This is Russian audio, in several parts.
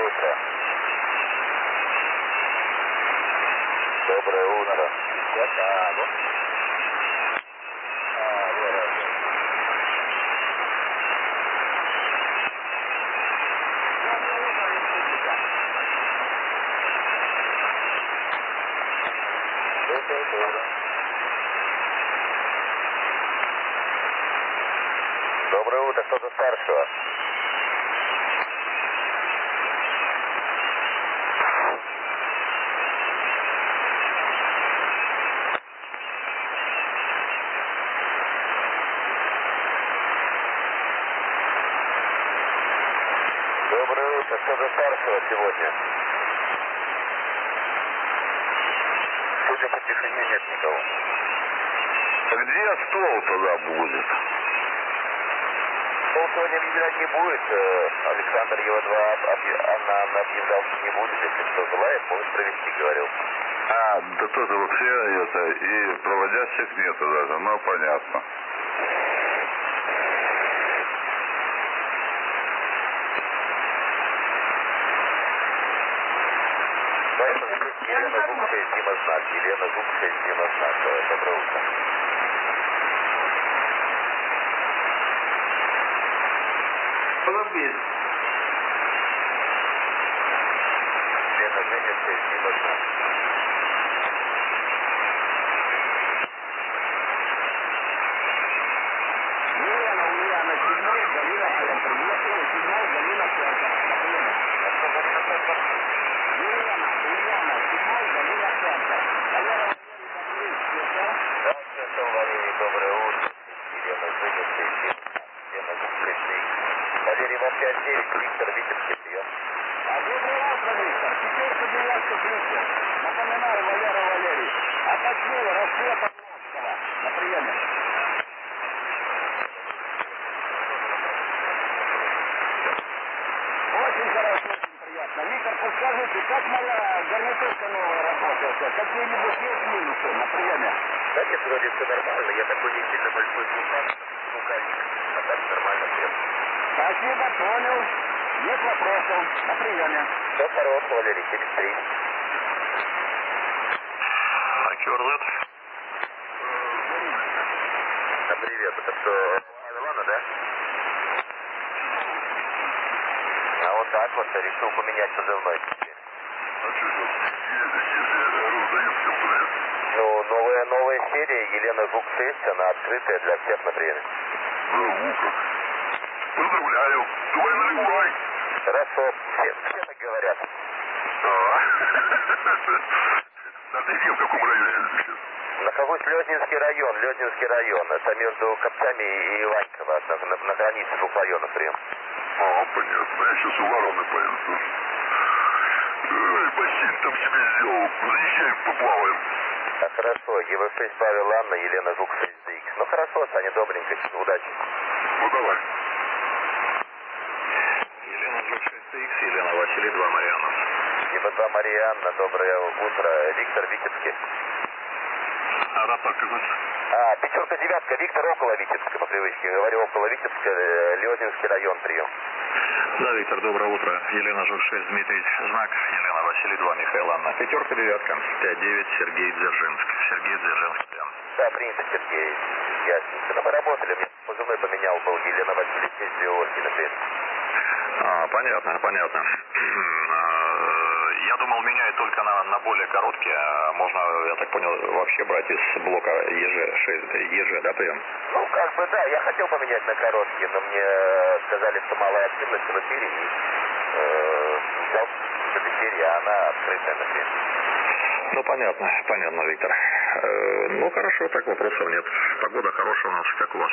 утро. Доброе утро. Алло. Доброе утро, кто за старшего? Доброе утро, кто за старшего сегодня? Судя по тишине, нет никого. Где стол тогда будет? Стол сегодня объявлять не будет. Александр Ева-2, Анна объявлял, что не будет. Если кто желает, может провести, говорил. Да тоже вообще это, и проводящих нету даже, ну понятно. Елена Жук 6, Дима знак. Елена Жук 6, Дима знак. Доброе утро. Подобись. Елена Женя 6, Дима знак. Ульяна, 7, Галина, центр. Ехала, 7, Галина, центр. Ульяна, 7, Галина, центр. Да, центр Валерий, доброе утро. Елена Женя 6, Елена Жук 6. Валерий, вам 5-9, Виктор, Витебский, прием. Доброе утро, Виктор. Пятерка, девятка, Виктор. Напоминаю, Валерий. Оточнее, рассвета Волжского. На приеме. Очень хорошо, очень приятно. Виктор, подскажите, как моя гарнитурка новая работает? Какие-нибудь есть минусы на приеме? Да нет, вроде все нормально. Я такой не сильно большой звукальник. А так нормально всем. Спасибо, понял. Нет вопросов. На приеме. Все хорошо, Валерий, 73. А QRZ? Да, привет. Это что, Ивана, да? А вот так вот решил поменять позывной. А что же, если раздают комплект? Ну, новая серия, Елена Жук 6, она открытая для всех на приеме. Ну как. Поздравляю. Давай наливай. Хорошо, все так говорят. А ты где, в каком районе сейчас? Нахожусь Лёзнинский район. Это между Копцами и Иваньково, на границе двух районов прием. Понятно. Я сейчас у Вороны поеду тоже. Бассейн там себе сделал. Заезжай, поплаваем. Так, хорошо, ЕВ6 Павел Анна, Елена Жук 6DX. Ну хорошо, Саня, добренько, удачи. Ну давай. Елена Жук 6X, Елена Василий 2 Марианов. ЕВ2 Марианна, доброе утро. Виктор, Витебский. Аэропорт какой-то. Пятерка, девятка, Виктор около Витебска, по привычке. Говорю, около Витебска, Лёзнинский район, прием. Да, Виктор, доброе утро. Елена Жук 6, Дмитрий Знак. Елена Василий 2, Михаил Анна. Пятерка, девятка. 5-9, Сергей Дзержинск. Сергей Дзержинск, прям. Да, принято, Сергей. Ясненько. Ну, мы работали, мне позывной поменял был Елена Василий 6, Георгий, например. Понятно. Я думал, менять только на более короткие. Можно, я так понял, вообще брать из блока ЕЖ, да, прием? Ну, как бы, да, я хотел поменять на короткие, но мне сказали, что малая активность в эфире, и взял с этой серии, а она открытая, например. Ну, понятно, Виктор. Ну, хорошо, так вопросов нет. Погода хорошая у нас, как у вас?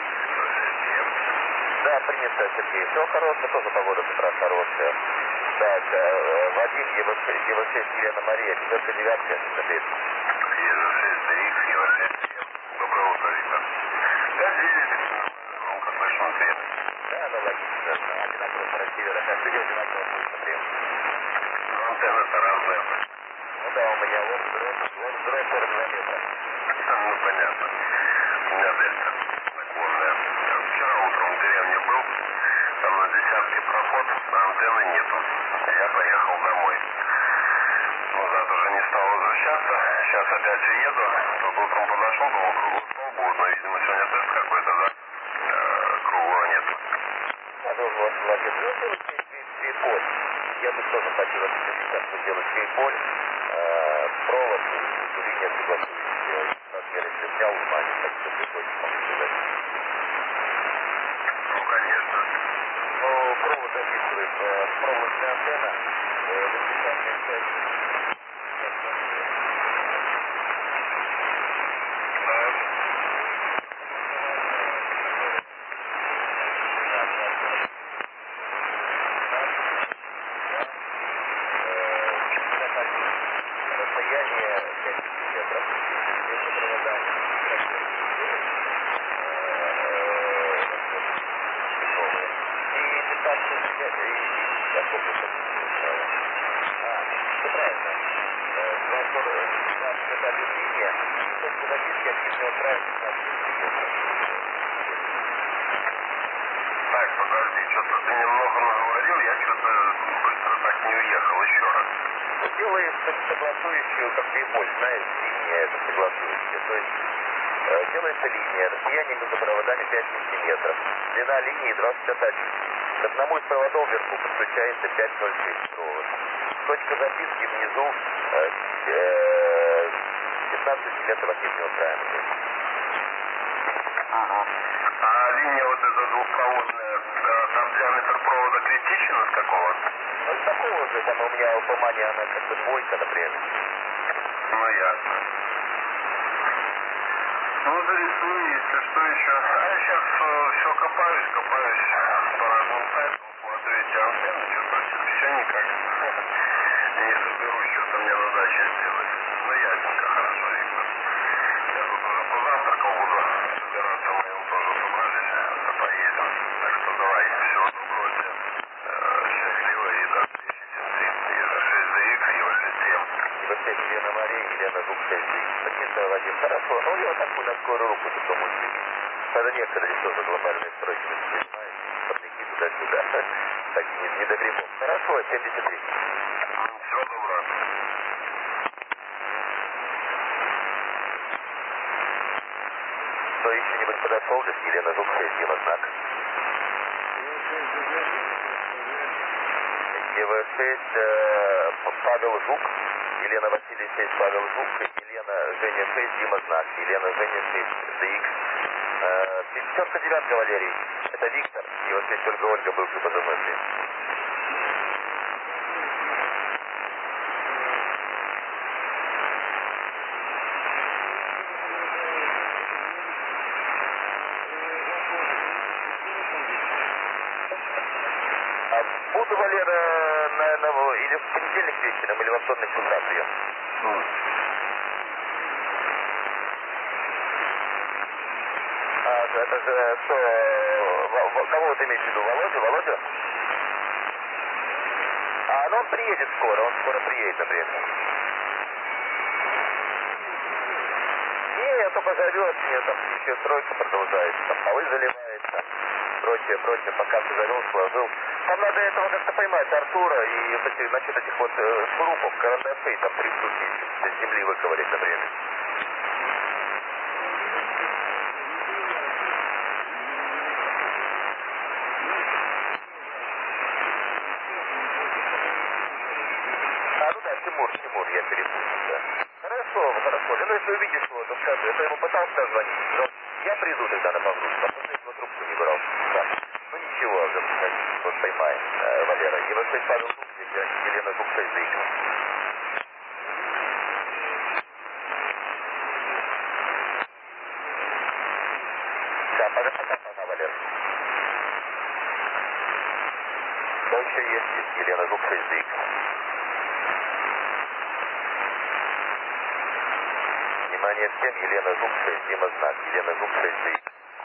Да, принято, Сергей. Все хорошее, тоже погода с утра хорошая. Так, Вадим, ЕВ6, Елена Мария, пятерка, девятка, например. ЕЖ6, ДХ, ЕВ6. Доброе утро, Виктор. Да, здесь, ну, как слышно, ответ. Да, ну, логично. Одинаково по России, да, каждый день одинаково будет, например. Ну, антенны-то разные. Ну да, у меня вон взрыв 42 метра. Ну, понятно. У меня дельта наклонная. Вчера утром в деревне был, там на десятке проход, а антенны нету. Я поехал домой. Назад уже не стал возвращаться. Сейчас опять же еду. Тут утром подошел, думал, круглый стол будет, но, видимо, сегодня тест какой-то, да? Круглого нет. Я должен вас молодец. Ну, делать кейполь. Я бы тоже хочу распределить, делать кейполь. Провод, линия согласующая. Размер, если снял внимание, так что приходится помогать. Ну, конечно. Ну, провод записывает. Проводная антенна. Вертикальная часть. Расстояние 5 сантиметров. Между проводами. И 15 я помню, что все правильно. Это линия, точка записки активного правильно 15 сантиметров. Так, подожди, что-то ты немного наговорил, я что-то быстро так не уехал. Еще раз. Делаем согласующую, как кейполь, знаешь, линия это согласующая. То есть делается линия, расстояние между проводами 5 сантиметров. Длина линии 21. К одному из проводов вверху подключается 5,06 провод. Точка записки внизу 15 сантиметров активного диаметра. Ага. А линия вот эта двухпроводная, там диаметр провода критичен от какого? Ну, такого же, там у меня в Умане она как бы двойка, например. Ну, ясно. Ну, зарисую, если что еще. А я сейчас все копаюсь по разным сайтам, смотрю эти антенны, что-то все никак не соберу, что-то мне на даче сделать. Ну, ясненько, хорошо, Виктор. Я тут уже позавтракал, буду собираться, мы им тоже собрались, поедем. Так что давай, всего доброго тебе. Счастливо и до встречи, Тимси. Ева 6DX, Ева 6М. Ева 6, Елена Мария, Елена Жук 6. Спасибо, Вадим. Хорошо. Ну, я вот такую на скорую руку только мультик. Когда некоторые тоже глобальные стройки, вы понимаете, подники туда-сюда. Так, не до грибов. Хорошо, 73. Всего доброго. Кто еще-нибудь подошел? Здесь Елена Жук 6, Дима знак. ЕВ6, Павел Жук. Елена Василий 6, Павел Жук. Елена Женя 6, Дима знак. Елена Женя 6, DX. 59, Валерий. Это Виктор. ЕВ6, Ольга, бывший позывной. Буду, Валера, наверное, или в понедельник вечером, или во вторник с утра прием. Это же что, кого ты имеешь в виду, Володю? Ну он приедет скоро, он скоро приедет на время. Не, он только зовет, мне там еще стройка продолжается, там полы заливается, прочее, пока все завел, сложил. Там надо этого как-то поймать, Артура, и вот эти, насчет этих вот шурупов, карандашей, там 3 штуки с земли выковырять на время. Ну да, Тимур, я перепутал, да. Хорошо. Ну, если увидишь его, то скажи. Я ему пытался звонить. Но я приду тогда на погрузку, потому что его трубку не брал. Да. Ну ничего, уже вот поймаем, Валера. ЕВ6 Павел Жук, Елена Жук 6 DX. Да, пока, Валера. Что еще есть? Елена Жук 6 DX. Внимание всем, Елена Жук 6, Дима знак, Елена Жук 6 DX.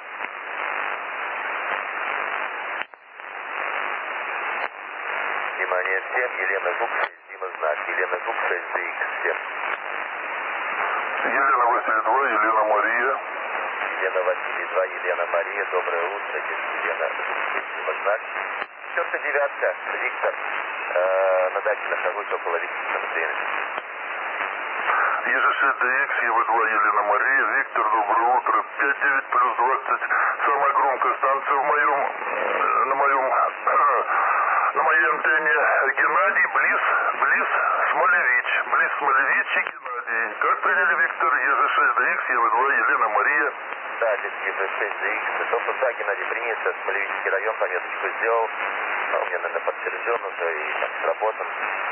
Внимание всем, Елена Жук 6, Дима знак, Елена Жук 6 DX, всем. Елена Васильева, Елена Мария. Елена Василий 2, Елена Мария, доброе утро, здесь Елена Знак. Четко девятка, Виктор, на даче нахожусь около Витебского времени. ЕЖ-6ДХ, ЕВ-2, Елена Мария, Виктор, доброе утро, 59 плюс 20, самая громкая станция на моей антенне, Геннадий, близ Смолевич и Геннадий. Как приняли, Виктор, ЕЖ-6ДХ, ЕВ-2, Елена Мария? Да, здесь ЕЖ-6ДХ, только да, Геннадий, принято, Смолевицкий район, пометочку сделал, у меня, наверное, подтвержден уже и так сработан.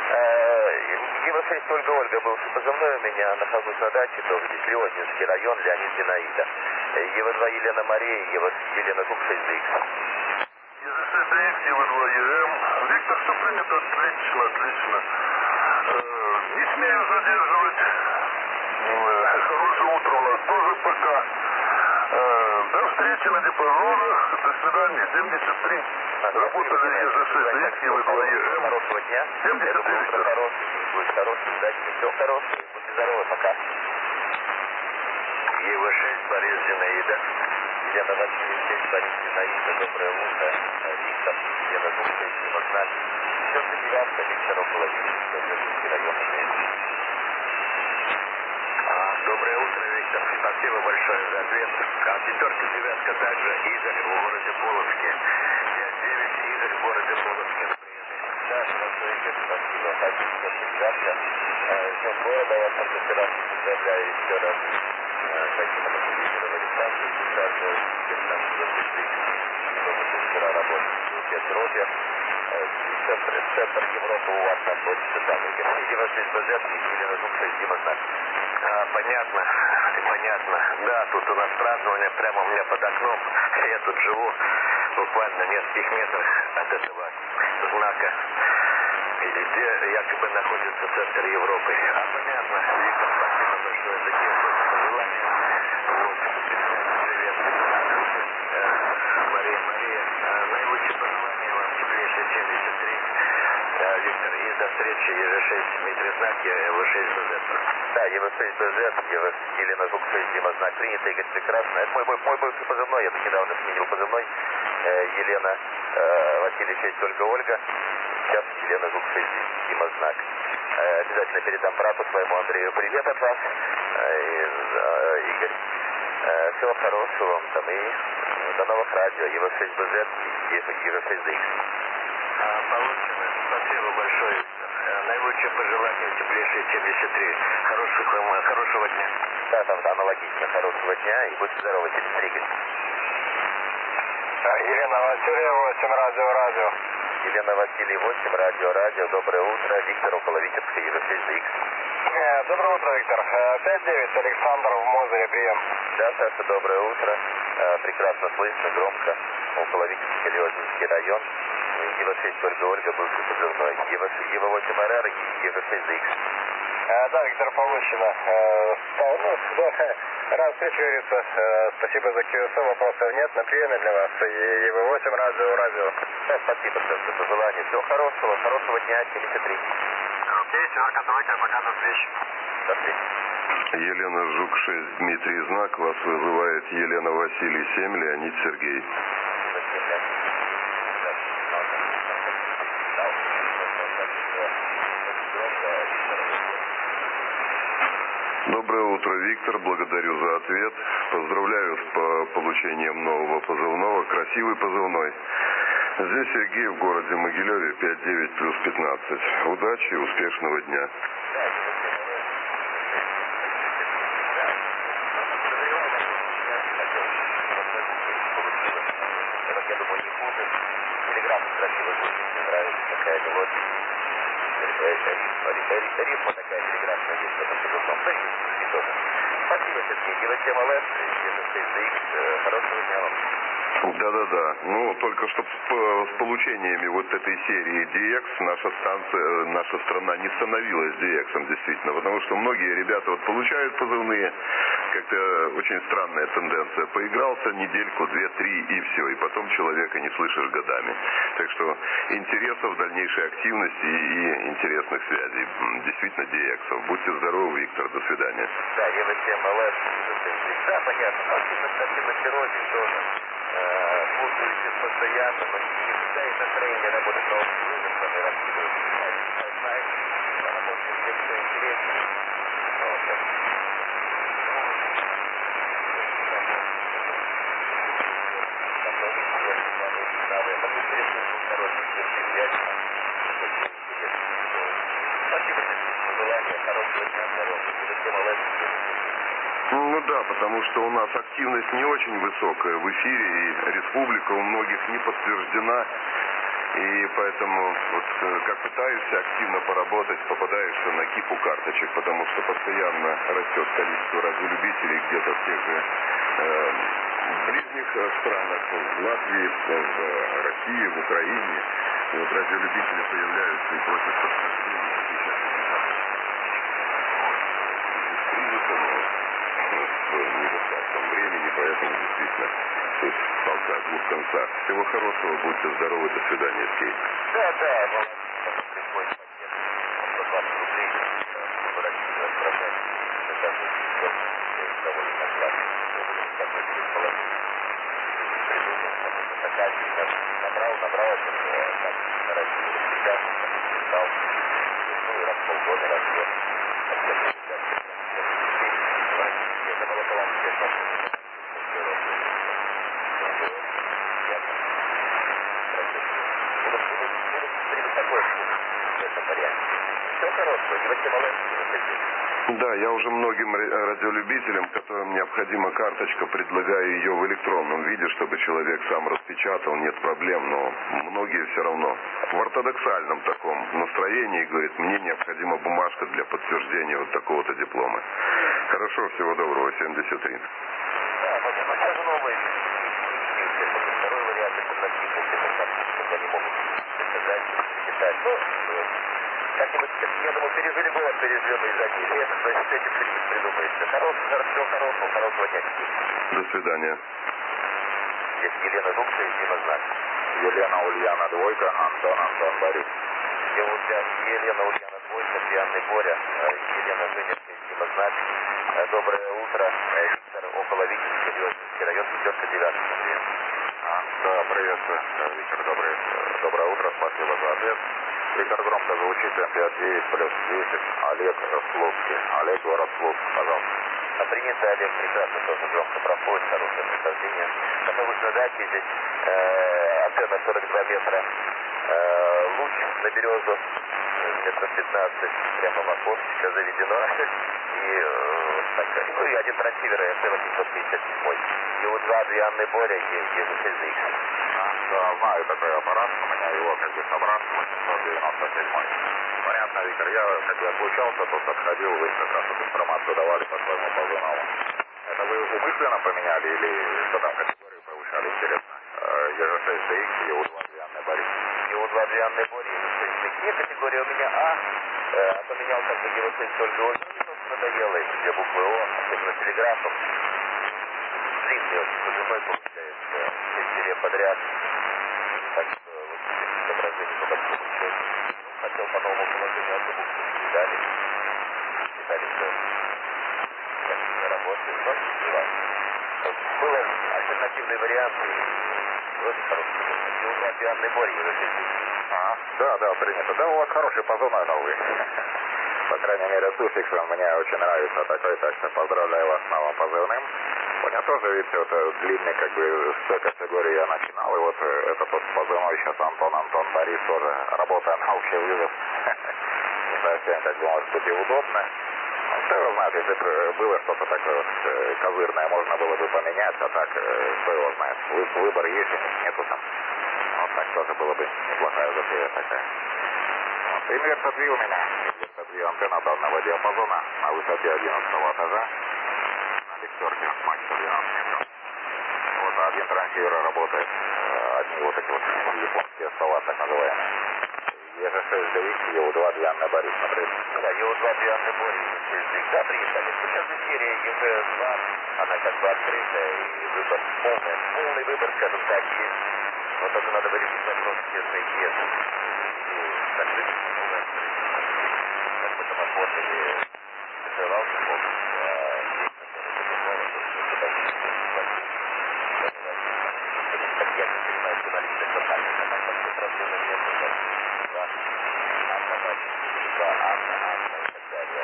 ЕВ-6 Ольга, бывший позывной у меня, нахожусь на даче, тоже здесь Леознинский район, Леонид Зинаида. ЕВ-2 Елена Мария, Елена Жук 6ДХ. ЕЖ-6ДХ, ЕВ-2 ЕМ. Виктор, все принято, отлично. Не смею задерживать. Хорошее утро у нас тоже пока. До встречи на диапазонах. До свидания. 73. Работали ЕЖ-6ДХ, ЕВ-2 ЕМ. Хорошего дня. 73, Виктор. Хороший, будет хороший, удачный. Все хорошее. Будьте здоровы, пока. ЕВ-6, Борис Зинаида. Елена Василий 6, Борис Зинаида. Доброе утро. Виктор, Елена Жук 6, Дима Знак. 49-ка, Виктор, около Витебского, Дзержинский район. Доброе утро, Виктор. Спасибо большое за ответ. Пятерка, девятка также. Игорь в городе Полоцке. 5-9, Игорь в городе Полоцке. Да, хорошо, Игорь, спасибо. Пятерка, девятка. Ждем города, вас раз поздравляю еще раз. Спасибо, что телевизировали станцию. Сейчас там вчера работал. Все здоровья. Центр Европы у вас находится там. ЕВ-6БЗ и Елена Жук 6, Дима Знак. Понятно. Да, тут у нас празднование прямо у меня под окном. Я тут живу буквально в нескольких метрах от этого знака, где якобы находится центр Европы. Понятно. Виктор, спасибо большое за теплые пожелания. Вот. Привет. Мария, наилучшие пожелания вам, теплейшие 73. Виктор, и до встречи ЕЖ-6 Дмитрий Знак, ЕВ-6БЗ. Да, ЕВ-6БЗ, Елена Жук 6, Дима Знак, принято, Игорь, прекрасно. Это мой бывший позывной, я тут недавно сменил позывной. Елена Василий 6, Ольга. Сейчас Елена Жук 6, Дима Знак. Обязательно передам брату своему Андрею привет от вас, Игорь. Всего хорошего вам там и до новых радио. ЕВ-6БЗ и ЕВ-6ДХ. Получено. Спасибо большое, Виктор. Наилучшие пожелания, теплейшие 73. Хорошего дня. Да, там аналогично. Хорошего дня и будьте здоровы. 73. Елена Василий 8, радио. Елена Василий 8, радио. Доброе утро. Виктор, около Витебска, ЕВ-6ДХ. Доброе утро, Виктор. 5-9, Александр в Мозыре, прием. Да, Саша, доброе утро. Прекрасно слышно, громко. Около Витебска, Леознинский район. ЕВ-6 Ольга, бывший позывной. ЕВ-8 РР и ЕВ-6ДХ. Да, Виктор, получено. Рад встрече, говорится. Спасибо за QSO, вопросов нет. На приеме для вас. ЕВ-8, радио. Да, спасибо за пожелание. Всего хорошего дня, 73. Окей, четверка, тройка, пока, до встречи. До встречи. Елена Жук 6, Дмитрий Знак. Вас вызывает Елена Василий 7, Леонид Сергей. Доброе утро, Виктор. Благодарю за ответ. Поздравляю с получением нового позывного. Красивый позывной. Здесь Сергей в городе Могилеве, 5-9 плюс 15. Удачи и успешного дня. Я думаю, не хуже. Телеграмма красиво звучит, мне нравится такая мелодия. Рифма такая прекрасная есть в этом позывном. Да и тоже. Спасибо, Сергей. ЕВ-7 ЛС, ЕВ-6ДХ. Хорошего дня вам. Да-да-да. Ну, только чтобы с получениями вот этой серии DX наша страна не становилась DX, действительно. Потому что многие ребята вот получают позывные, как-то очень странная тенденция. Поигрался недельку, 2-3 и все. И потом человека не слышишь годами. Так что интересов, дальнейшей активности и интересных связей. Действительно DX. Будьте здоровы, Виктор. До свидания. Да, Ева МЛС. Да, понятно. Активность рознь тоже. Путающись постоянно, но не всегда есть настроение работать на общий вызов, там и раскидывать. Работать с тем, что интересно. Спасибо за пожелание, хорошего дня, здоровья. Ну да, потому что у нас активность не очень высокая в эфире, и республика у многих не подтверждена. И поэтому вот как пытаешься активно поработать, попадаешься на кипу карточек, потому что постоянно растет количество радиолюбителей где-то в тех же ближних странах, в Латвии, в России, в Украине. Вот радиолюбители появляются и просят подтверждения. В недостатком времени, поэтому действительно тут палка о двух концах. Всего хорошего, будьте здоровы, до свидания, Скейт. Да, приходит пакет, 120 рублей, выращивать, отправлять. Это довольно накладно. Такой предположение. Придумал, такая набрал, так, нарастил, сейчас, стал, ну и раз в полгода, раз в год. Это было балансировать. Все хорошего, не выходите. Да, я уже многим радиолюбителям, которым необходима карточка, предлагаю ее в электронном виде, чтобы человек сам распечатал, нет проблем, но многие все равно в ортодоксальном таком настроении говорят, мне необходима бумажка для подтверждения вот такого-то диплома. Хорошо, всего доброго, 73. Да, даже новые второй вариант, это на типу, это они могут сказать, читать, как-нибудь, я думаю, пережили голод, переживем и забили. Это, значит, этим что-нибудь придумается. Всего хорошего дня. До свидания. Здесь Елена Дубка и Дима Знак. Елена Ульяна Двойка, Антон Борис. Елена Ульяна Двойка, Пьяный Боря, Елена Женевка и Дима Знак. Доброе утро. Виктор, около Витебска, Лёжинский район, 509. Да, приветствую, Виктор, доброе утро, спасибо за ответ. Виктор, громко звучите, 59 плюс 10, Олег Слуцкий. Олег, город Слуцк, пожалуйста. Принято, Олег, прекрасно, тоже громко проходит, хорошее прохождение. Готовы задать здесь антенна 42 метра, луч на березу, метров 15, прямо в окошечко заведено. Ну и один трансивер СТ-857. ЕУ-2 Адрианный Боря, Е6ZX. Да, знаю такой аппарат, у меня его как бы собрат 897. Понятно, Виктор, я как бы отлучался, тут отходил, вы как раз эту информацию давали по своему позывному. Это вы умышленно поменяли или что там категорию повышали, интересно? Е6ZX и ЕУ-2 Адрианный Боря. ЕУ-2 Адрианный Боря, Е6ZX. Категория у меня А, поменял как бы Е6 только надоело эти две буквы О, особенно телеграфом. Длинный очень позывной получается, 6 серий подряд. Так что вот соображение по большому счету. Хотел по новому положению одну букву передали. Считали, что качественно работает, но не важно. Был альтернативный вариант, и очень хороший. ЕУ-2 Адрианный Боря, Е6. Да, принято. Да, у вас хороший позывной новый. По крайней мере, суффиксом мне очень нравится такой, так что поздравляю вас с новым позывным. У меня тоже, видите, вот длинный, как бы, с той категории я начинал, и вот этот вот позывной сейчас Антон Борис тоже, работая на общий вызов, не совсем, как бы, может быть, и удобно. Ну, что его знает, если бы было что-то такое вот козырное, можно было бы поменять, а так, что его знает, выбор есть, и нету там. Вот так тоже было бы неплохая затея такая. Вот. Инвертор 2 у меня, антенна данного диапазона на высоте 11 этажа, на лифтерке максимум 12 метров. Вот один трансивер работает, одни вот эти вот японские стола, так называемые. ЕЖ-6DX, ЕУ-2 для Анны Борис, смотреть. Да, ЕУ-2 для Анны Борис, да, приехали. Сейчас же серия ЕЖ-2, она как бы открытая, и выбор полный выбор, скажем так, есть. Но только надо решить вопрос, где зайти. Закрыть, полное открытие. Как бы там оформили, закрывался полностью, как я не понимаю, журналистов локальных, а там вообще проблемы нет. Анна и так далее.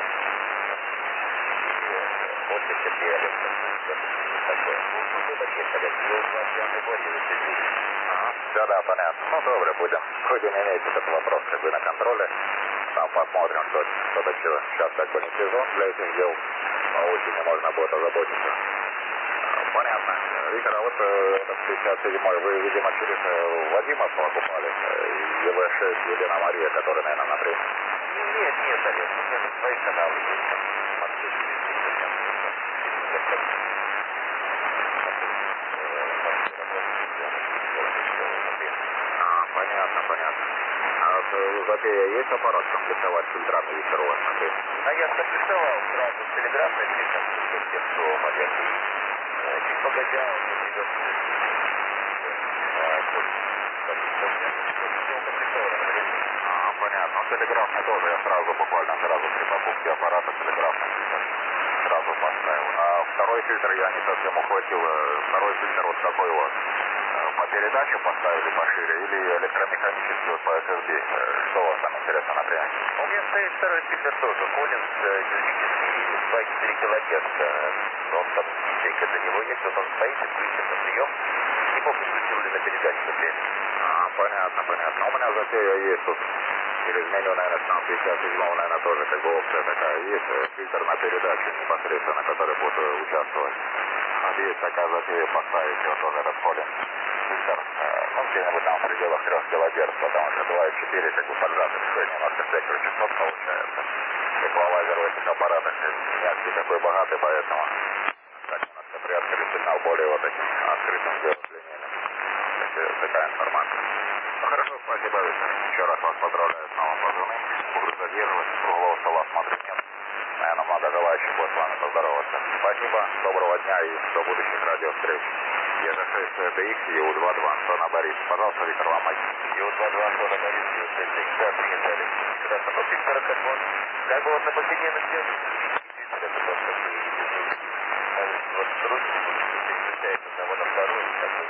Вот эти белые, такое. Ну, выбор есть, коллеги. ЕУ-2 для Анны Борис, Все, да, понятно. Ну, добре, будем. Будем иметь этот вопрос как бы на контроле. Там посмотрим, что до чего. Сейчас как бы не сезон для этих дел. По осени можно будет озаботиться. Понятно. Виктор, а вот этот 57-й, вы, видимо, через Вадима покупали? ЕВ-6 Елена Мария, который, наверное, на время. Нет, Олег, у меня свои каналы есть. Там, Понятно. А вот у Запея есть аппарат комплектовать фильтрами, Виктор, у вас на время? А я скомплектовал сразу с телеграфной фильтром, Олег. Чуть погодя, он мне привез Понятно. Ну, телеграфный тоже я сразу при покупке аппарата телеграфный фильтр сразу поставил. А второй фильтр я не совсем ухватил. Второй фильтр вот какой у вас? По передаче поставили пошире или электромеханический вот по SSB? Что у вас там интересно, например? У меня стоит второй фильтр тоже, Коллинз, динамический, 2,4 килогерца. Он там ячейка для него есть, вот он стоит и включен на прием. Не помню, включил ли на передачу, например. Понятно. У меня Запея есть тут. Через меню, наверное, там 57-го, наверное, тоже как бы опция такая есть. Фильтр на передачу непосредственно, который будет участвовать. Вот есть такая Запея, поставить вот тоже этот Коллинз фильтр. Ну, где-нибудь там в пределах 3 килогерц, потому что 2,4 как бы поджаты такой немножко спектр частот получается. Эквалайзер в этих аппаратах не такой богатый, поэтому так немножко приоткрыть сигнал более вот таким открытым длинным. Такая информация. Ну, хорошо, спасибо, Виктор. Еще раз вас поздравляю с новым позывным. Буду задерживать. Круглого стола смотреть нет. Наверное, много желающих будет с вами поздороваться. Спасибо, доброго дня и до будущих радиовстреч. ЕЖ-6DX, ЕУ-2 Антона Борис. Пожалуйста, Виктор, вам один. ЕУ-2 Антона Борис, ЕУ-6DX, да, приезжали. Прекрасно. Ну, фильтр как бы вот на повседневных делах. Это просто вот ручки переключает одного на второй, как бы,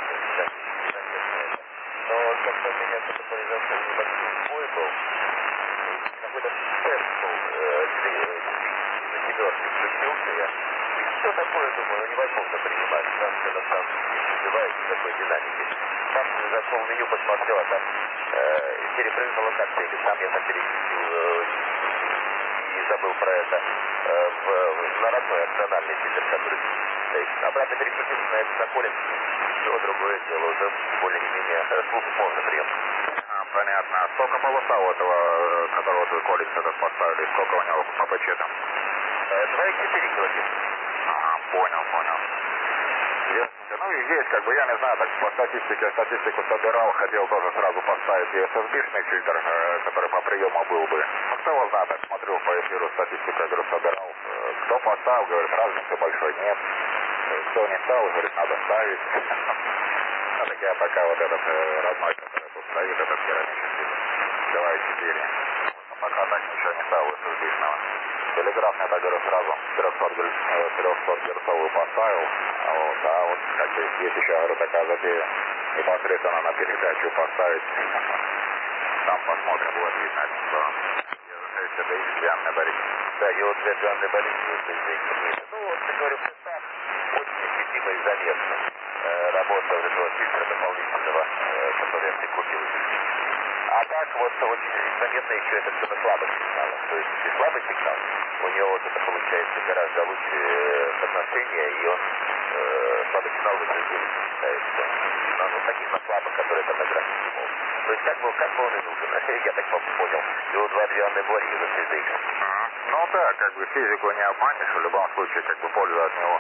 но как-то у меня что-то произошло небольшой сбой был. Какой-то тест был, на семерке включился я. И что такое, думаю, ну невозможно принимать. Станция на станции не убивает никакой динамики. Там зашел в меню, посмотрел, а там перепрыгнула коктейли. Там я так переключил и забыл про это на родной опциональный фильтр, который стоит. Обратно переключился на этот Коллинз. Все другое дело, уже более-менее слух можно прием. Понятно. Сколько полоса у этого, которого вы Коллинз этот поставили, сколько у него по ПЧ там? 2,4 километра. Понял. Ясненько. Ну и здесь, как бы, я не знаю, так по статистике, статистику собирал, хотел тоже сразу поставить и SSB-шный фильтр, который по приему был бы. Ну, кто его знает, так смотрю по эфиру статистику, я говорю, собирал. Кто поставил, говорит, разницы большой нет. Кто не стал, говорит, надо ставить. Ну, так я пока вот этот родной, который тут стоит, этот керамический, 2,4. Ну, пока так ничего не стал SSB-шного. Телеграфный, так говорю, сразу 300 герцовую поставил. Вот как бы есть еще, говорю, такая затея непосредственно на передачу поставить. Там посмотрим, будет видно, что ЕЖ-6DX для Анны Борис. Да, ЕУ-2 для Анны Борис, ЕУ-6DX. Ну, вот, я говорю, очень ощутимо и заметно. Работа вот этого фильтра дополнительного, который я прикупил. А так вот очень заметно еще это все на слабых сигналах. То есть если слабый сигнал, у него вот это получается гораздо лучше отношения, и он слабый сигнал выглядит считается. Но ну, таких на слабых, которые там на границе могут. То есть как бы он и нужен, я так понял. ЕУ-2 для Анны Борис, ЕЖ-6DX. Ну да, как бы физику не обманешь, в любом случае как бы польза от него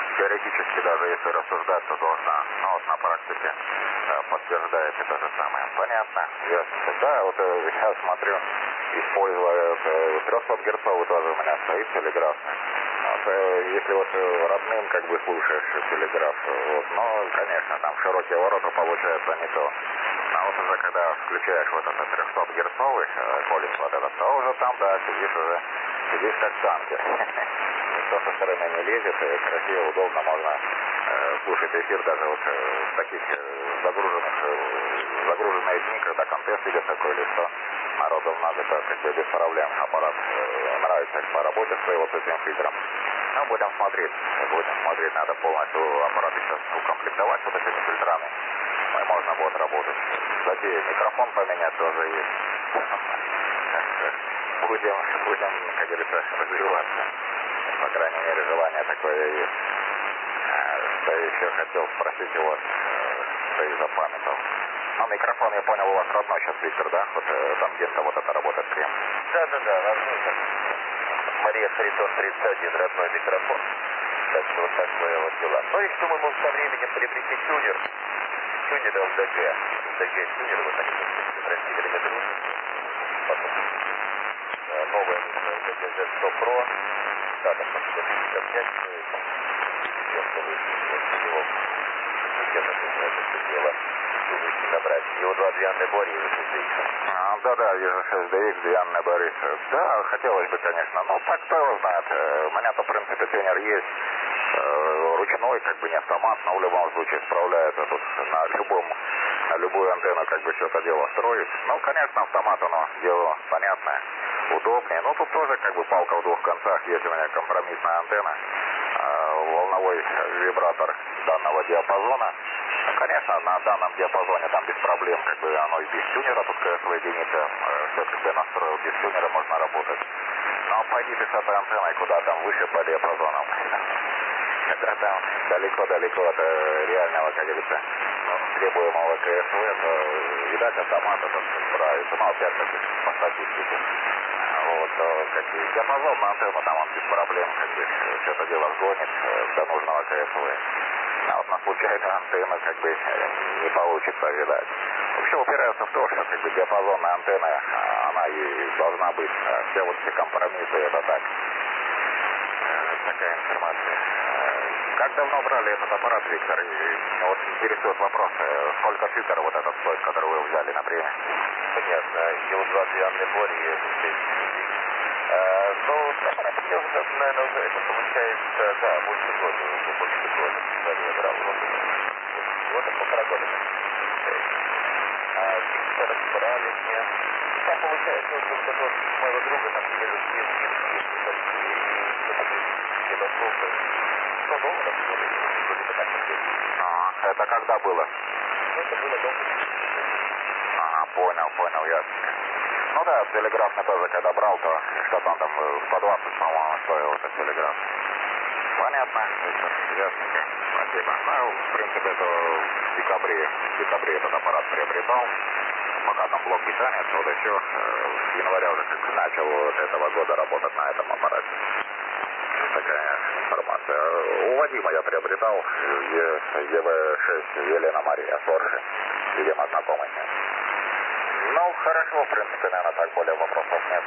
теоретически даже если рассуждать, то должна, ну вот на практике подтверждает это же самое. Понятно, ясно. Да, вот я смотрю, используя 300-герцовый тоже у меня стоит телеграфный. Вот, если вот родным как бы слушаешь телеграф, вот, ну, конечно, там широкие ворота получается не то. А вот уже когда включаешь вот этот 300-герцовый колес вот этот, то уже там, да, сидишь как в танке. Никто со стороны не лезет, красиво, удобно, можно слушать эфир даже вот в таких загруженные дни, когда контест идет такой или что. Народу много, то как бы без проблем аппарат нравится по работе своей вот с этим фильтром. Ну, будем смотреть, надо полностью аппарат сейчас укомплектовать вот этими фильтрами. Ну, и можно будет работать. Кстати, микрофон поменять тоже есть. Будем, как говорится, развиваться. По крайней мере, желание такое есть. Что еще хотел спросить у вас, что и запамятовал. Ну, микрофон, я понял, у вас родной сейчас, Виктор, да? Вот там где-то вот это работает крем. Да, родной. Мария Харитон 31, родной микрофон. Так что вот такое вот дела. Ну и что мы можем со временем приобрести тюнер ЛДГ. ЛДГ тюнер, вот они растили метру. Потом новая ЛДГ Z100 Pro. Да, там почти 55 стоит. Где-то выше. Вот его где-то это все дело. Набрать. Его 2 Дианы Борис и 6DX. Да, вижу 6DX, Дианы Борис. Да, хотелось бы, конечно. Ну, так кто его знает. У меня-то, в принципе, тюнер есть. Ручной, как бы не автомат, но в любом случае справляется тут на любую антенну, как бы что-то дело строить. Ну, конечно, автомат, оно дело понятное, удобнее. Но тут тоже, как бы, палка в двух концах. Есть у меня компромиссная антенна, волновой вибратор данного диапазона. Ну, конечно, на данном диапазоне там без проблем, как бы оно и без тюнера, тут КСВ единица, все как бы настроил, без тюнера можно работать. Но пойдите с этой антенной куда там выше по диапазонам. Это там далеко-далеко от реального, как говорится, требуемого КСВ, то, видать, автомат этот справится. Ну, опять как по статистике. Вот, как бы диапазон на антенну, там он без проблем, как бы, все это дело сгонит до нужного КСВ. А вот на случайную антенну, как бы, не получится, видать. Вообще упирается в то, что, как бы, диапазонная антенна, она и должна быть. Все вот эти компромиссы, это так. Такая информация. Как давно брали этот аппарат, Виктор? И вот интересует вопрос, сколько фильтров вот этот стоит, который вы взяли на время? Понятно. Его 2 Дианы Борис и 6DX. Ну, аппарат мне уже, наверное, уже это получается, да, больше года. Когда я брал, года, 1,5 года. Виктор брали мне. Там получается, вот это вот моего друга, там где-то где-то сколько? $100, вроде бы так. Это когда было? Ну, это было долго. Ага, понял, ясно. Ну да, телеграфный тоже, когда брал, то что-то он там 120, по-моему, стоил этот телеграф. Понятно, ясненько, спасибо. Ну, в принципе, это в декабре этот аппарат приобретал. Пока там блок питания, то да еще с января уже как начал вот этого года работать на этом аппарате. Такая информация. У Вадима я приобретал ЕВ-6 Елена Мария Соржи, видимо, знакомый. Ну, хорошо, в принципе, наверное, так более вопросов нет.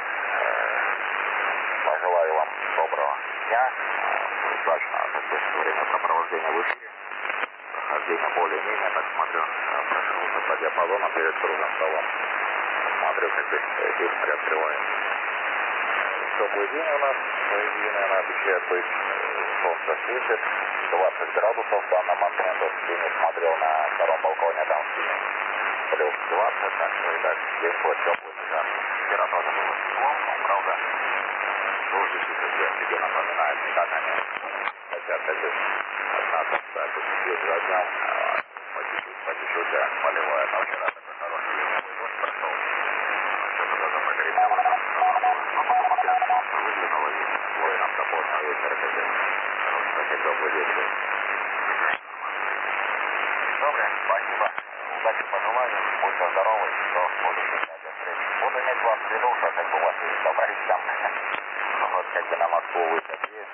Пожелаю вам доброго дня, удачного, так сказать, времяпрепровождения в эфире, прохождения более-менее, так смотрю, прошелся по диапазону перед круглым столом. Смотрю, как бы эфир приоткрывает. Теплый день у нас, наверное, обещает быть, солнце светит, 20 градусов в данном момент, Денис смотрел на втором балконе, там плюс 20, так что и так день будет теплый, жаркий. Вчера тоже было тепло, но правда, дождики, как я себе напоминаю, не так они хотят, как бы, от нас, кстати, чуть-чуть за днем, по чуть-чуть поливает, а вчера такой хороший ледовый дождь прошел, что-то даже прогремело там, но потом опять солнце выглянуло, и слой нам до позднего вечера, как бы, хороший теплый вечер. Добре, спасибо. Удачи пожелаю, будьте здоровы, что будете иметь. Буду иметь вас в виду, что как бы у вас есть товарищ там, вот как бы на Москву выход есть.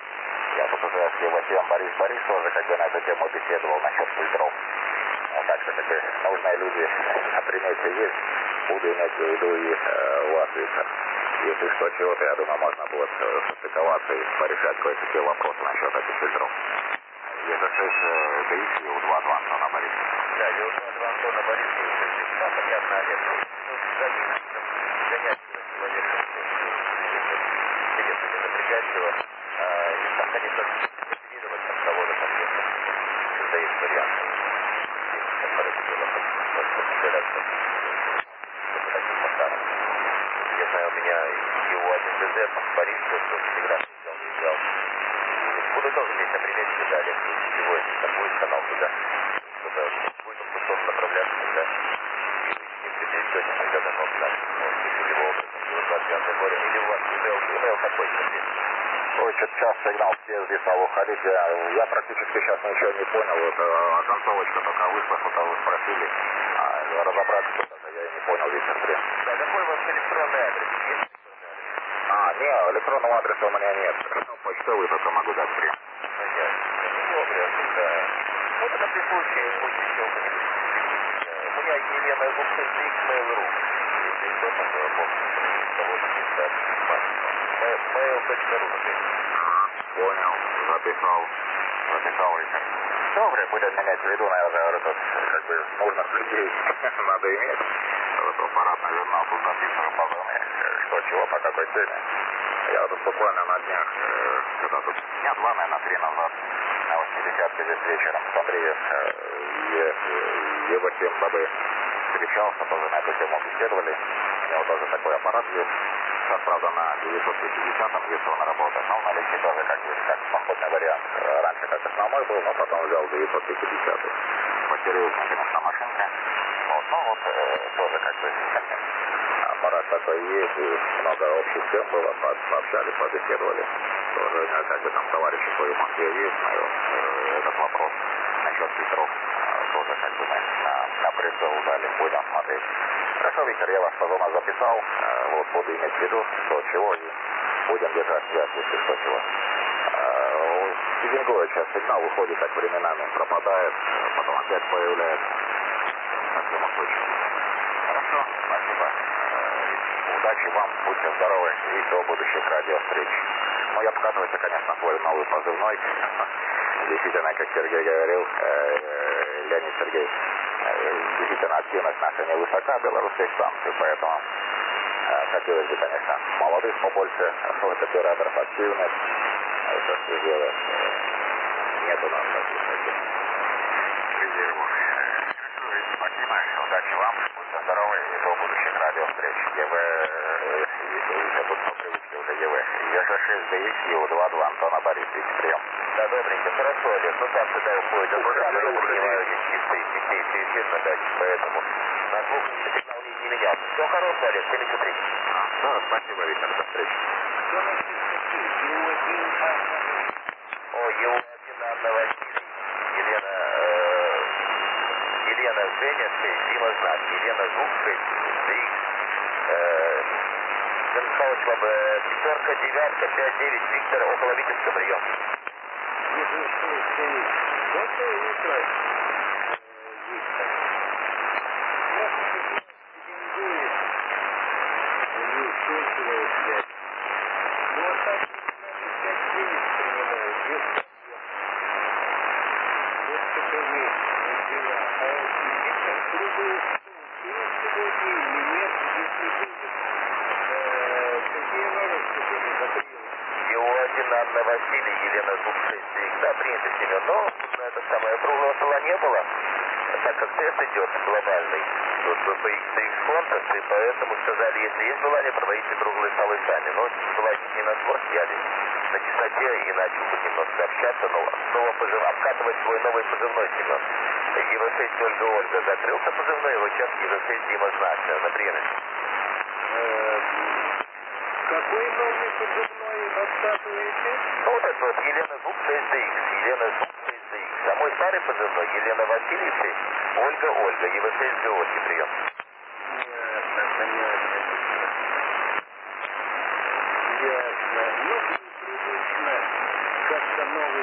Я тут уже с Евасеем Борис тоже как бы на эту тему беседовал насчет фильтров. Так что как бы нужные люди на примете есть. Буду иметь в виду и у вас, Виктор. Если что, чего-то, я думаю, можно будет состыковаться и порешать кое-какие вопросы насчет этих фильтров. ЕЖ-6 ДХ и У-2 Антона Борисова. Да, У-2 Антона Борисова, понятно, Олег. Гонять человека, интересно, не напрягать его. И там, конечно, мотивировать там кого-то там есть. Это есть вариант. Который было таким поставом. Я знаю, у меня его один ДЗ, Борис, что всегда взял. Буду тоже здесь на примете, да, Олег, его будет канал туда. Чтобы будет он потом направляться туда. И не перейдете, когда давно знать. Если его образом, его 29 горе. Или у вас email какой теперь? Ой, что-то час сигнал съезди стал уходить. Я практически сейчас ничего не понял. Вот оконцовочка только вышла, что-то вы спросили. Разобраться что-то я и не понял, Виктор, блин. Да, какой у вас электронный адрес? Есть? Не, электронного адреса у меня нет. Почтовый только могу дать прям. Добрый, да. Вот это при случае, будет еще кто-нибудь. У меня Елена Губкинский, Mail.ru. Если что, там кого-то писать. Mail.ru, например. Понял, записал, Виктор. Добре, будем менять в виду, наверное, тут как бы нужных людей надо иметь. Вот аппаратный журнал тут записываю позывные, что, чего, по какой теме. Я тут буквально на днях, когда тут дня 2, наверное, 3 назад, на 80-ке здесь вечером с Андреем Евасеем Бабы встречался, тоже на эту тему беседовали. У него тоже такой аппарат есть. Сейчас, правда, на 950-м, если он работает, но в наличии тоже как бы как походный вариант. Раньше как основной был, но потом взял 950-й. Посерьезнее, конечно, машинка. Вот, ну вот, тоже как бы аппарат такой есть, и много общих тем было, пообщались, побеседовали. Тоже, как бы там товарищи кое в Москве есть, но этот вопрос насчет фильтров тоже как бы мы на прицел дали, будем смотреть. Хорошо, Виктор, я вас позорно записал, вот буду иметь в виду, что чего, и будем держать связь, если что чего. Пизингуя сейчас сигнал выходит, так временами пропадает, потом опять появляется. На всем случае. Хорошо, спасибо. Удачи вам, будьте здоровы и до будущих радиовстреч. Ну, я показываю, конечно, свой новый позывной. Действительно, как Сергей говорил, Леонид Сергеевич, действительно активность наша невысока, белорусских станций, поэтому хотелось бы, конечно, молодых побольше, вот операторов активных, это все делать. Нет у нас таких резервов. Спасибо, удачи вам, будьте здоровы и до будущих радиовстреч. Если вы еще тут по привычке уже ЕВ. ЕЖ-6 ДХ и У-2 Антона Борисович. Прием. Да, добренько, хорошо, Олег. Ну там сюда уходит. Я принимаю здесь чистые эфир на даче, поэтому на звук сигнал не менялся. Все хорошо, Олег, 73. Да, спасибо, Виктор, до встречи. О, Ю-1 Анна Василий, Елена Женя 6, Дима Знак, Елена Звук 6, DX, Михайлович, вам 5, 9, 5, 9, Виктор, около Витебска, прием. Доброе утро, Виктор. Ю-1 Анна Василий, Елена Звук 6, DX, да, принято, Семен, но это самое, круглого стола не было, так как тест идет глобальный, тут BPX конкурс, и поэтому сказали, если есть желание, проводите круглые столы сами, но желательно не на спор съели, на чистоте, иначе будет немножко общаться, но снова обкатывать свой новый позывной, Семен. ЕВ-6 Ольга закрылся позывной, его сейчас ЕВ-6 Дима Знак на приемнике. Какой новый позывной обкатываете? Ну, вот это вот Елена Звук 6DX, Елена Звук 6DX. А мой старый позывной Елена Василий 6, Ольга, ЕВ-6 для Ольги, прием. Ясно. Ну, привычно, как там новый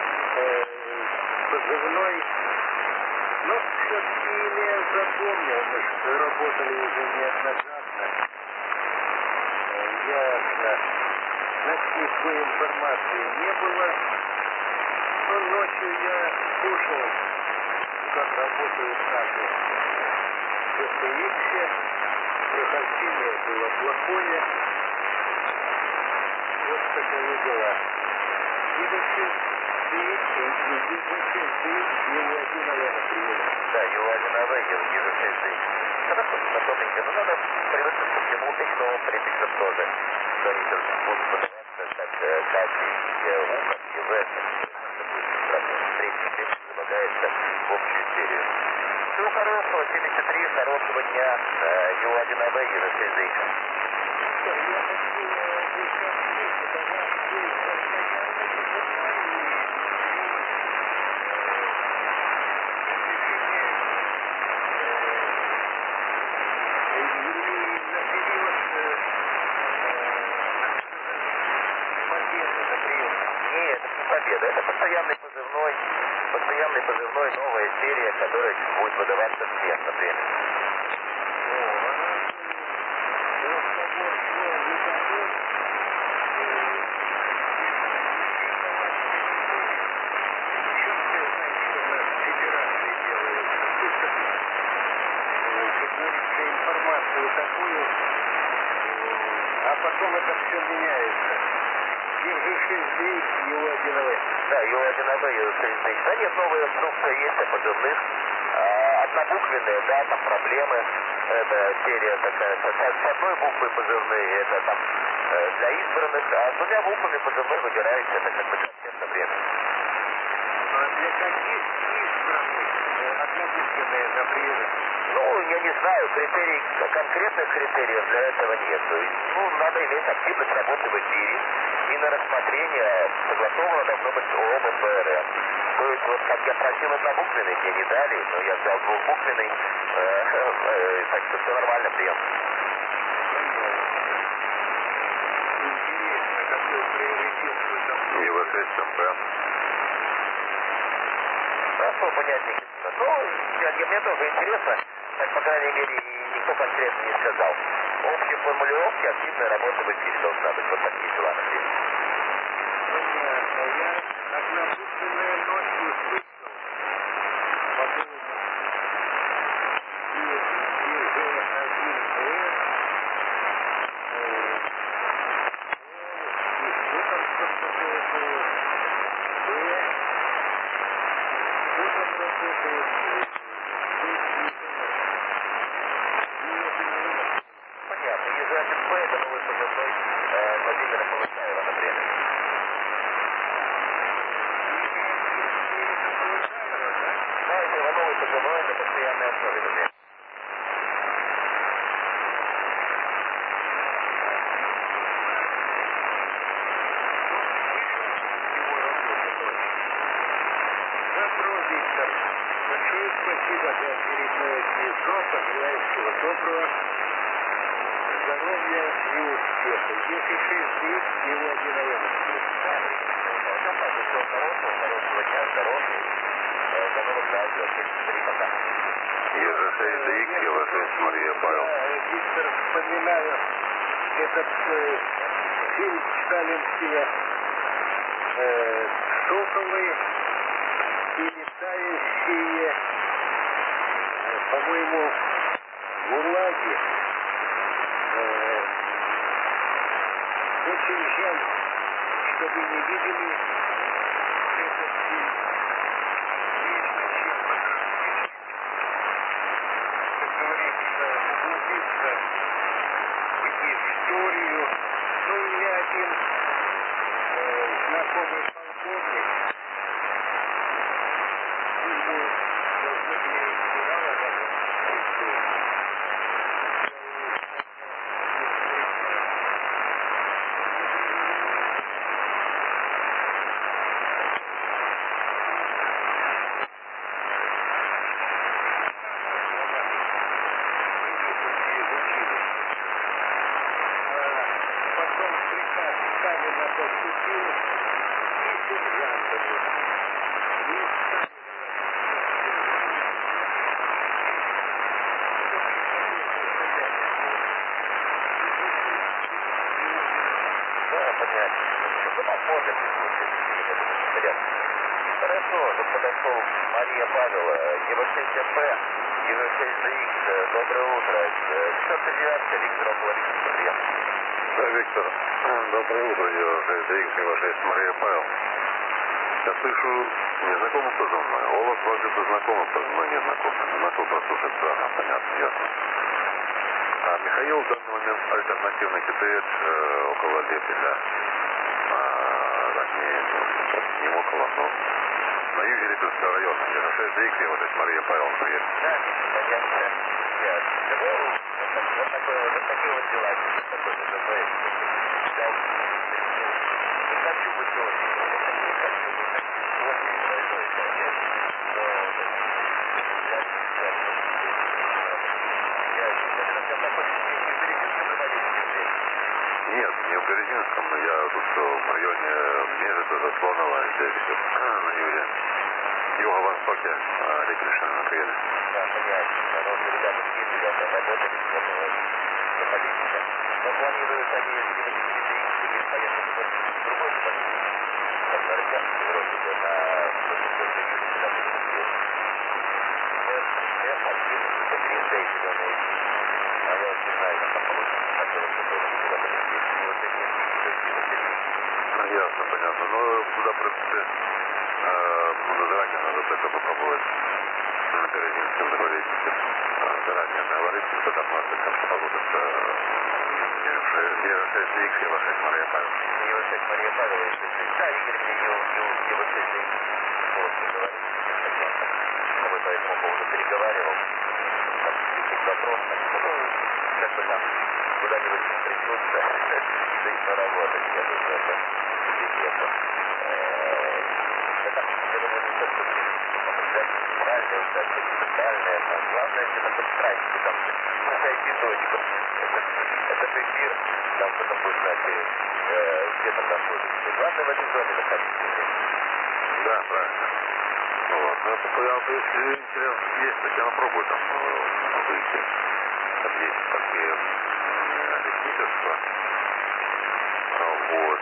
позывной. Но все-таки имя запомнил, мы же работали уже неоднократно. Ясно. Значит, никакой информации не было. Но ночью я слушал, как работают наши ГПХ. Прохождение было плохое. Вот таковы дела. Да, Ю1АВ, Ю6. Хорошо, способненько, но надо привыкнуть ко всему, и к новым префиксам тоже. Что они будут подаваться как качи и ука, и в это. Третий префикс залагается в общую серию. Всего хорошего, 73, хорошего дня, Ю1АВ, Ю6. Победа. Это постоянный позывной, новая серия, которая будет выдаваться всем на время. Информацию такую, а потом это все меняется. Ю6, Ю1АВ. Да, Ю1АВ, Ю6. Да нет, новая инструкция есть о позывных. Однобуквенные, да, там проблемы. Это серия такая. С одной буквой позывные, это там для избранных, а с двумя буквами позывной выбираете, это как бы для всех на время. Для каких избранных однобуквенные, например? Ну, я не знаю, конкретных критериев для этого нет. Ну, надо иметь активность работы в эфире. И на рассмотрение согласовано должно быть оба ПРМ. То есть, вот как я просил однобуквенный, мне не дали, но я взял двухбуквенный, так что все нормально, прием. Интересно, какой приоритет в этом? Ю6 МП. Хорошо, понятненько. Ну, мне тоже интересно, так, по крайней мере, никто конкретно не сказал. Общей формулировки активная работа в эфире должна быть. Вот такие дела, например. Понятно. Я однобуквенная ночью слышал. Понятно. ЕЖ-1П это новый позывной Владимира Полысаева, например. Да, это его новый позывной на постоянной основе, например. Добро, Виктор. Большое спасибо за очередное письмо. Пожелаю всего доброго, здоровья и успеха. Ю6 Ю1АВ. Всего хорошего дня, здоровья. До новых радио. Пока. ЕЖ6ДХ, Ю6 Мария Павел. Виктор, вспоминаю этот фильм сталинские «Соколы» и летающие, по-моему, гулаги. Очень жаль, что вы не видели этот фильм. Есть над чем поразмыслить. Как говорится, углубиться в историю. Ну, у меня один знакомый полковник, ему должны были генерала работать. Потом приказ Сталина поступил, и Хорошо, тут подошел Мария Павела, Ева-6МП, Ева-6ЗХ, доброе утро. 409 Виктор около Виктора. Да, Виктор, доброе утро, Ева-6ЗХ, Ева-6 Мария Павел. Я слышу незнакомый позывной. Голос вроде бы знакомый, позывной незнакомый. Начал прослушать странно, понятно, ясно. Михаил в данный момент альтернативный КТС около Лепеля. Не около, но на юге Липецкого района. Ева-6ЗХ, Ева-6 Мария Павел, привет. Да, понятно. Вот такие вот дела. Такой позывной. Не хочу быть очень. Не хочу быть очень большой, конечно. Но Нет, не в Березинском, но я тут в районе Межета, Заслонова, здесь на юге. Юго-востоке, Репельшина, на Крене. Да, понятно. Хорошие ребята, такие ребята работали, все политика. Но планируют они или поехать в другой политике. Как на Рычагке, вроде бы, на какой-то июле, когда будет съезд. F1, это Green Day, зеленые дни. А я вот не знаю, как там получится, хотелось бы тоже куда полететь. И вот эти Ясно, понятно. Но туда, в принципе, заранее надо только попробовать на Березинском договориться. Заранее договориться, тогда может быть как-то получится Ева-6ЗХ, Ева-6 Мария Павел. Ева-6 Мария Павел, если ты... Да, Игорь мне Ева-6ЗХ полностью говорил, с тобой по этому поводу переговаривал. Там какие-то вопросы, как бы там куда-нибудь приснуться, да и поработать, я думаю, это интересно. Я думаю, не только правильное участие, центральное, главное где-то подстраиваться, там, найти точку. Это эфир, там кто-то будет знать, где там находится. Главное в этой зоне находиться. Да, правильно. Вот. Ну, если интерес есть, так я попробую там выйти. Там есть такие лесничества. Вот.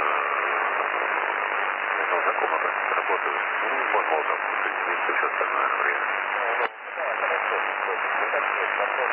Я там знакомый работаю. Ну, подумал там присоединиться, все остальное время. Да, хорошо. Это есть вопрос,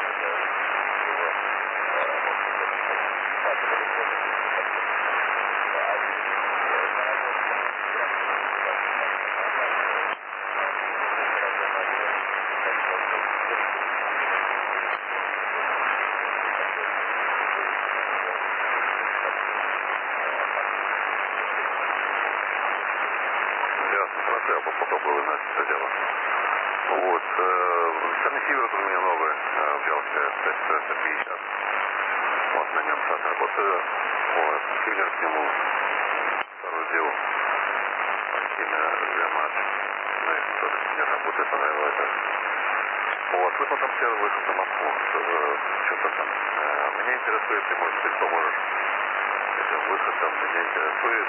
Хорошо, я попробую знать это дело. Вот. Трансивер у меня новый взялся, 150. Вот, на нем сейчас работаю. Вот. Тюнер к нему соорудил. Сильно Гамат. Тоже мне работает, понравилось. Вот. Мы потом все вышел на Москву. Что-то там. Меня интересует, ты, может быть, поможешь этим выходом. Меня интересует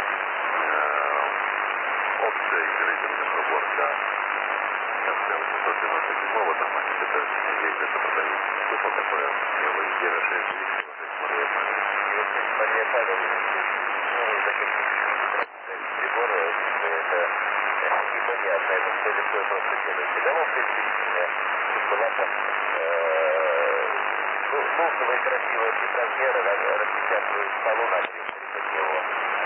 опция измерительных работ, да. Сейчас я 897-го там они где-то ездят и продают. Слышал такое? Ева-6ЗХ, Мария Павел. Ева-6 Мария Павел, это приборы, это непонятно, это что такое просто делается. Головка исключительная, была там нужного и красивого размера, распечатывают столу на принтере под него.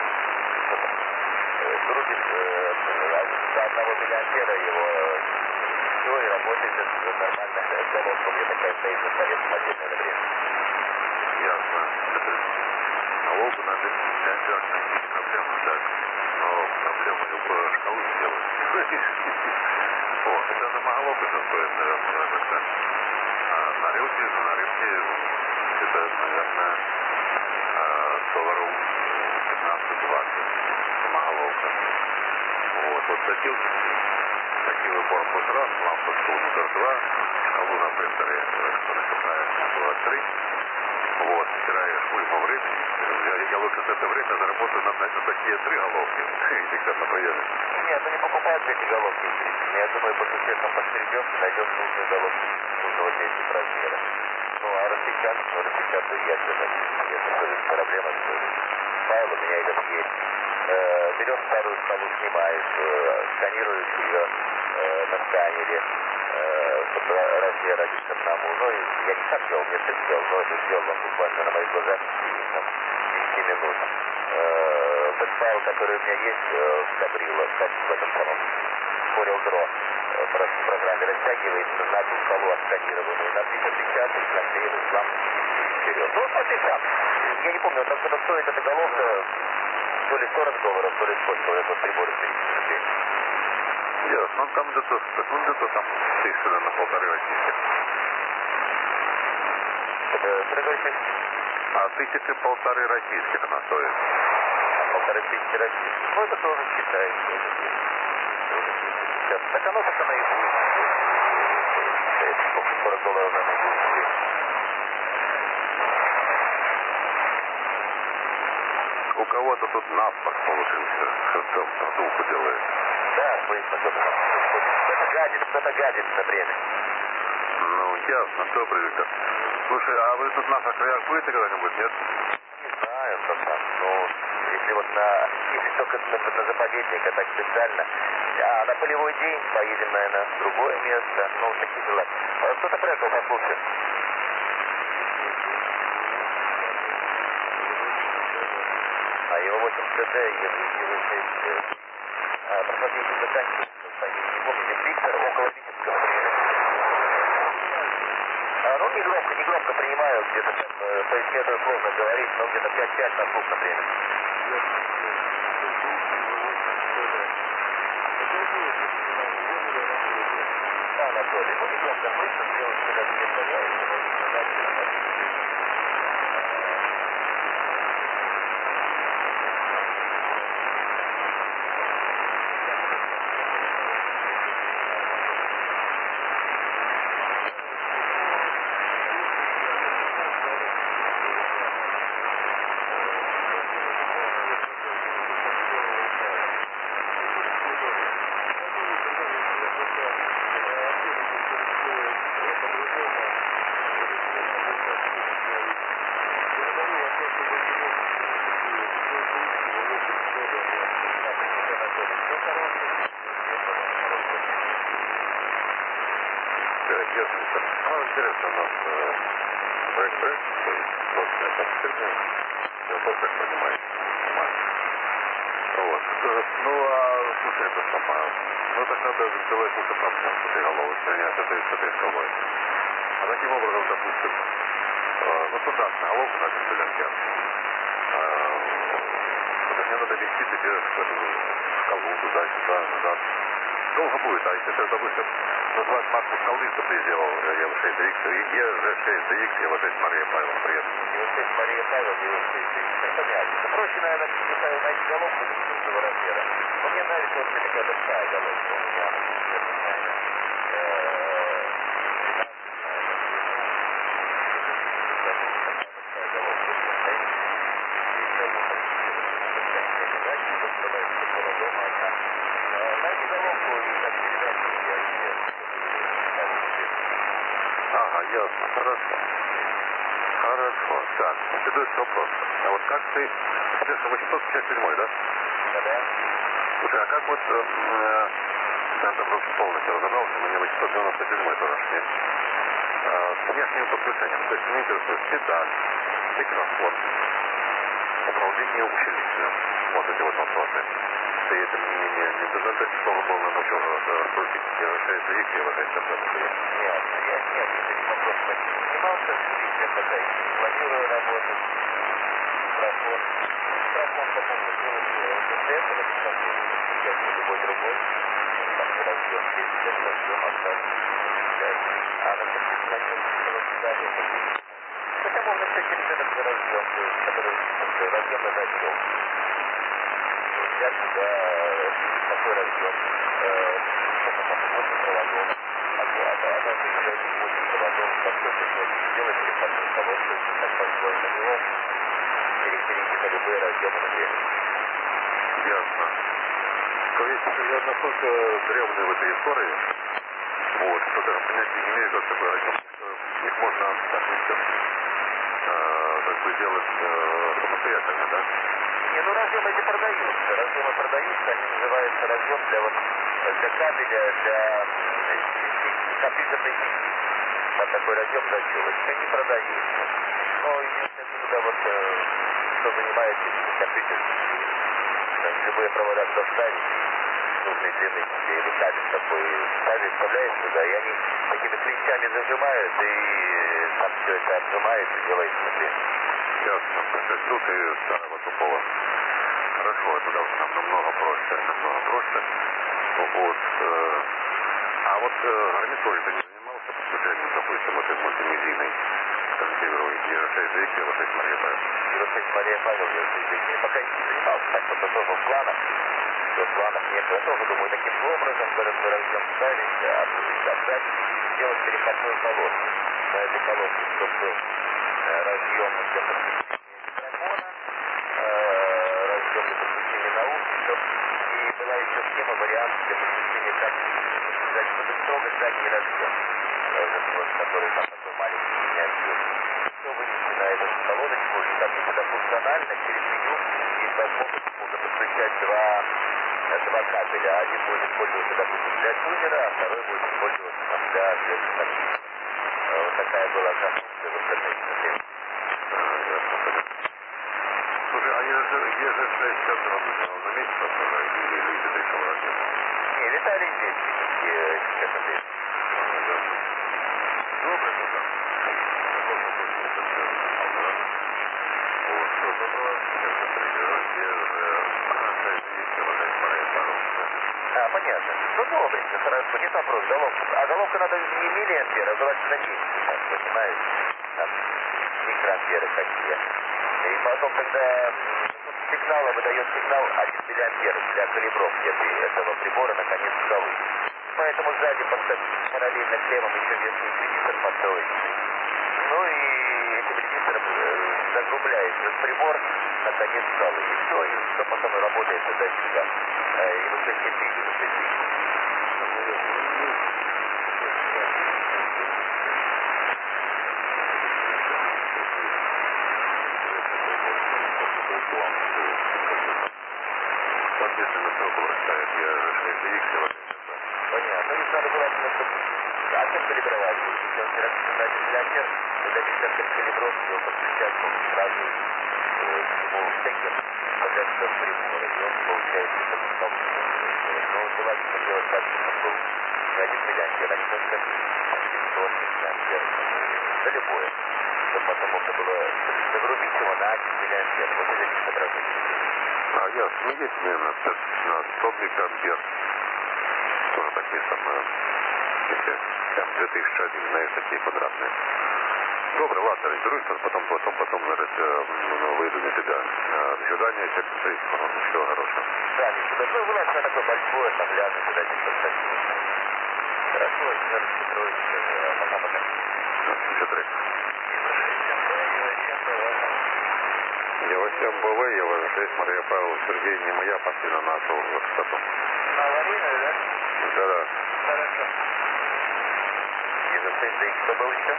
Крутит до 1 миллиампера его, все, и работает нормально. Головка у меня такая стоит на столе в отдельное время. Ясно. Головку надо делать не проблема, так. Но проблема его шкалу сделать. Вот, это за головку стоит, наверное, как-то. А на рынке это, наверное, долларов 15-20 самоголовка. Вот такие корпус раз, лампа номер 2, шкалу на принтере, что начинаешь было 3. Вот, стираешь уйму времени. Я вот это время заработаю на такие 3 головки, инжектор на приеме. Нет, ну не покупают эти головки. Я думаю, по сусекам поскребешь и найдешь нужную головку нужного тебе размера. Ну, а распечатаю я все так. Это тоже проблема, что файл у меня этот есть. Берешь старую скалу, снимаешь, сканируешь ее на сканере, чтобы размер один к одному. Ну, я не сам делал, мне сын делал, но это сделал он буквально на моих глазах в течение там 10 минут. Тот файл, который у меня есть в Кабрило, в этом самом Corel Draw, в программе растягивается на ту скалу отсканированную, на 350 наклеивает лампочки вперед. Ну, смотри сам. Я не помню, там что-то стоит эта головка то ли $40, то ли сколько, этот прибор стоит. Ясно, ну там где-то там 1000 на 1,5 российских. Это говоришь, А 1000-1,5 российских она стоит. 1500 российских. Ну, это тоже считается. Так оно и будет. Сколько $40 оно и будет. У кого-то тут наспорт получился, что звуку делает. Да, слышно, кто-то гадит на время. Ну, ясно, добрый Виктор. Слушай, а вы тут на наших краях будете когда-нибудь, нет? Не знаю, пацан, ну, если вот если только на заповедник, а так специально. А на полевой день поедем, наверное, в другое место. Ну, такие дела. Кто-то приехал, послушай. А его 8 КД, его 6. Проходите заканчивается, фамилию не помните, Виктор около Витебска. Ну, не громко принимаю, где-то там, то есть мне это сложно говорить, но где-то 5-5 на слух, например. Да, Анатолий, ну, не громко слышно, сделать, когда ты не появляешься, но не знать, Интересно, у нас проект, собственно, там фирмы, я тоже так понимаю. Вот. Ну, а слушай, это самое. Ну, так надо сделать лучше там с этой головой, сравнять с этой скалой. А таким образом, допустим, ну, стандартная головка на 1 миллион. Это мне надо вести тебе скалу туда-сюда, назад. Долго будет, а если ты, допустим, назвать марку скалы, что ты сделал EV6DX, EV6DX, EV6 Мария Павел, привет. EV6 Мария Павел, EV6DX, это понятно. Проще, наверное, Михаил, найти головку нужного размера. Но мне нравится вот такая большая головка. У меня, Ага, ясно, хорошо. Хорошо, так, следующий вопрос. А вот как ты, 857, да? Да. Слушай, а как вот, я там просто полностью разобрался, мне 897 тоже нет. С внешним подключением, то есть меня интересует педаль, микрофон, управление усилителем. Вот эти вот вопросы. Ты это не предлагаешь, чтобы было научил раскрутить EV6DX и EV6 компьютер? Нет, я этим вопросом не занимался. Я пока еще не планирую работать. Микрофон потом сделать ГТС, это как любой другой. Там же разъем, есть разъем, остаток. А на сертификате хотя можно все через этот разъем, который разъем на защел. Взять сюда такой разъем, сколько там, 8 проводов, одна тысяча 8 проводов, подключить, сделать телефонную колонку, так построить на него, перейти на любые новые разъемы на время. Ясно. То есть насколько древние в этой истории, вот, что даже понятия не имею, как такой разъем, что их можно так как бы делать самостоятельно, да? Не, ну разъемы эти продаются, они называются разъем для кабеля, для компьютерной сети. Там такой разъем защелочка, не продается. Но единственное, что туда вот, кто занимается этими компьютерными, любые провода туда ставить, нужной длины или кабель такой вставляешь туда, и они такими клещами зажимают, и там все это отжимается, делается например. Ясно. То есть тут и старого тупого. Хорошо, это должно нам намного проще. Вот. А вот гарнитуре ты не занимался подключением, допустим, вот из мультимедийной конфигуровой Е6 ZX, Е6 Мария Павел? Е6 Мария Павел, Е6 ZX. Я пока не занимался, так что тоже в планах. Все в планах нет. Я тоже думаю, таким образом разъем ставить, отдать, сделать переходную колодку. На этой колодке, чтобы был разъем для подключения микрофона, разъем для подключения наушников, и была еще схема, вариант для подключения карты. Строго задний разъем, который там такой маленький миниатюрный. Все вынести на эту колодочку, и там всегда функционально через меню есть возможность подключать два кабеля. Один будет использоваться, допустим, для тунера, а второй будет использоваться там, для компьютера. Вот такая была конструкция в интернете, например. Ясно, понятно. Слушай, а Е6 сейчас на месяц или где-то еще в России? Не, Виталий здесь, сейчас здесь. Добре, ну так. Вот, все, доброго. Сейчас Понятно. Ну, добренько, хорошо, не вопрос, головку. А головку надо не миллиампер, а желательно 10, там, понимаешь? Там микроамперы какие. И потом, когда сигнала выдает сигнал 1 миллиампер для калибровки этого прибора на конец скалы. Поэтому сзади параллельно клеммам еще верхний резистор построить. Ну и этим резистором загрубляет этот прибор на конец скалы. И все, и все потом работает до достига. И высоте 3, и высоте 3. Соответственно, срок вырастает Е6 ZX. Понятно. Ну, надо было, чтобы... А чем калибровать? Если он на 1 миллиампер, тогда без калибровки он подключать сразу к нему стекер, подается от прибора, и он получается как но желательно делать так, чтобы был не 1 миллиампер, а немножко 700 миллиампер. Да любое. Чтобы потом можно было загрузить его на 1 миллиампер. Вот и зависит от разности. А ясно. Ну, есть примерно 100 микроампер. Тоже такие самые, если там 2001, знаешь, такие квадратные. Добре, ладно, разберусь, потом зараз выйду на тебя. До свидания, всего хорошего. Да, ничего. Ну, желательно такое большое, наглядное, куда не подходить. Хорошо, Александр Петрович, пока-пока. Петрович. Е8 БВ, Е6 Мария Павловна, Сергей, не моя, постоянно нашел вот что-то. Аварийная, да? Да-да. Хорошо. Е6 ZX, кто был еще?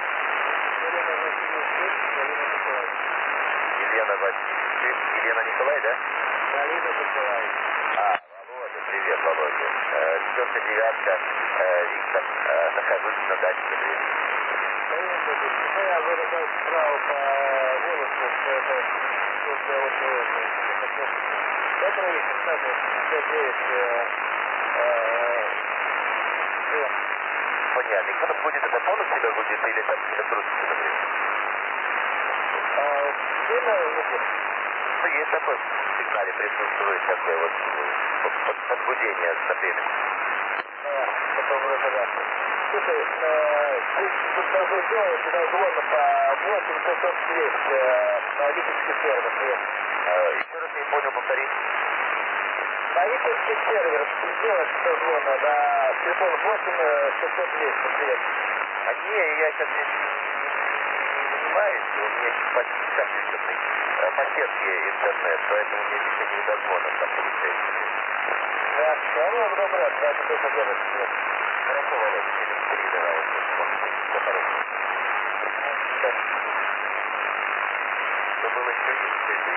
Елена Васильевич, Елена Николай, да? Галина Николай. Володя, привет, Володя. 4-9, Виктор, нахожусь на даче времени. Я выражаю право по голосу, что это просто вот добрый вечер, кстати, 59 Понятно. И кто-то будет это фон у себя будет или там электросчет, например? Ну, есть такое в сигнале присутствует такое вот подгудение, например. Потом разобраться. Слушай, тут должно делать дозволено по 8 часов есть на липецкий сервер. Еще раз не понял, повтори. На липецкий сервер сделать дозволено на телефон 8 600 200. Привет. Не, я сейчас понимаете, у меня почти компьютерный по сетке интернет, поэтому мне здесь не дозвонов там получается. Да, алло, доброе, давайте только делать свет. Хорошо, Володя, через 3 давай, все хорошо. Что было еще есть?